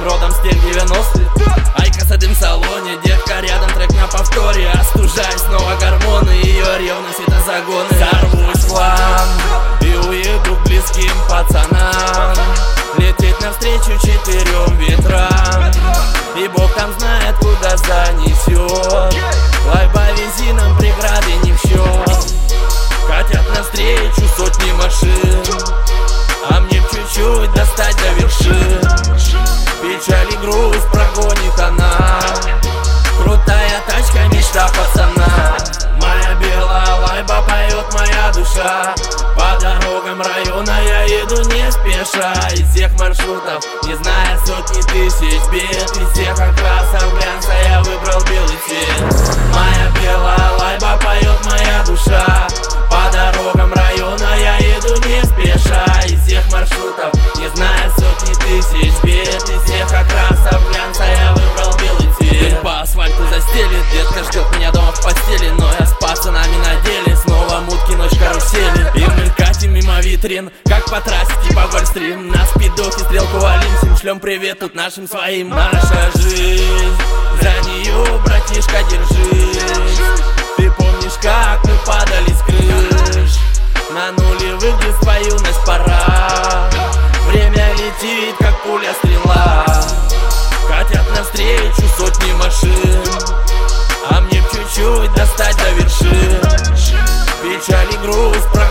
родом стиль 90-х. Айка с дым в салоне, детка рядом, трек на повторе. Остужаюсь, снова гормоны, ее ревность это загоны. Сорвусь в план и уеду к близким пацанам, лететь навстречу 4 ветрам. И Бог там знает, куда занесет. Лайв по визинам преграды не в счет. Катят навстречу сотни машин, а мне б чуть-чуть достать до вершин. Печаль и грусть прогонит она. Крутая тачка, мечта пацана. Моя белая лайба поет моя душа. По дорогам района я еду не спеша. Из всех маршрутов, не зная сотни тысяч бед, из всех окрасов глянца я выбрал белый цвет. Моя белая лайба поет моя душа. По дорогам района я еду не спеша. Из всех маршрутов, не зная сотни тысяч бед, из всех окрасов глянца я выбрал белый цвет. Дым по асфальту застелит, детка ждет меня дома в постели, но я с пацанами на деле. Снова мутки, ночь карусели, и мы катим мимо витрин, как по трассе типа Гольфстрим. На спидохе стрелку валим, всем шлем привет тут нашим своим. Наша жизнь, за нее, братишка, держись. Ты помнишь, как мы падали с крыш? На нулевых детства юность пора. Время летит, как пуля-стрела. Катят навстречу сотни машин, а мне б чуть-чуть достать до вершин. Печаль и грусть